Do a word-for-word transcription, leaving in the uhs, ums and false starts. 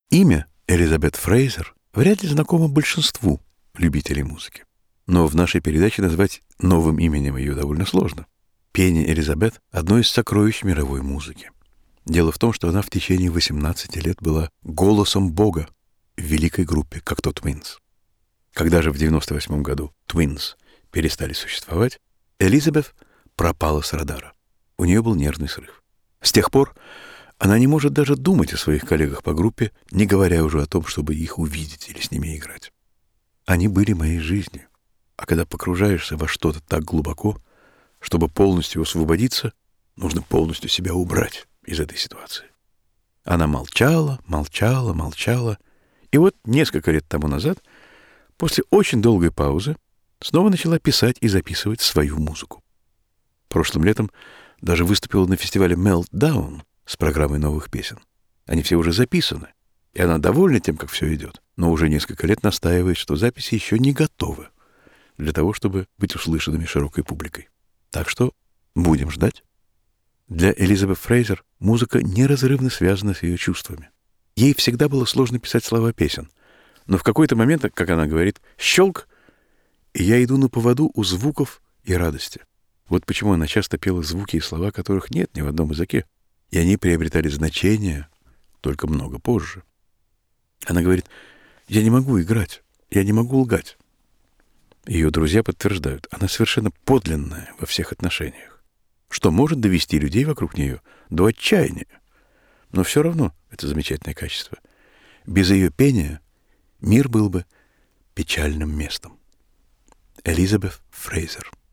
Имя Элизабет Фрейзер вряд ли знакомо большинству любителей музыки. Но в нашей передаче назвать новым именем ее довольно сложно. Пение Элизабет — одно из сокровищ мировой музыки. Дело в том, что она в течение восемнадцати лет была голосом Бога в великой группе «Cocteau Twins». Когда же в девяносто восьмом году Twins перестали существовать, Элизабет пропала с радара. У нее был нервный срыв. С тех пор она не может даже думать о своих коллегах по группе, не говоря уже о том, чтобы их увидеть или с ними играть. Они были моей жизнью. А когда погружаешься во что-то так глубоко, чтобы полностью освободиться, нужно полностью себя убрать из этой ситуации. Она молчала, молчала, молчала. И вот несколько лет тому назад, после очень долгой паузы, снова начала писать и записывать свою музыку. Прошлым летом даже выступила на фестивале Meltdown с программой новых песен. Они все уже записаны, и она довольна тем, как все идет, но уже несколько лет настаивает, что записи еще не готовы для того, чтобы быть услышанными широкой публикой. Так что будем ждать. Для Элизабет Фрейзер музыка неразрывно связана с ее чувствами. Ей всегда было сложно писать слова песен, но в какой-то момент, как она говорит, щелк, и я иду на поводу у звуков и радости. Вот почему она часто пела звуки и слова, которых нет ни в одном языке, и они приобретали значение только много позже. Она говорит: «Я не могу играть, я не могу лгать». Ее друзья подтверждают, она совершенно подлинная во всех отношениях, что может довести людей вокруг нее до отчаяния. Но все равно это замечательное качество. Без ее пения мир был бы печальным местом. Элизабет Фрейзер.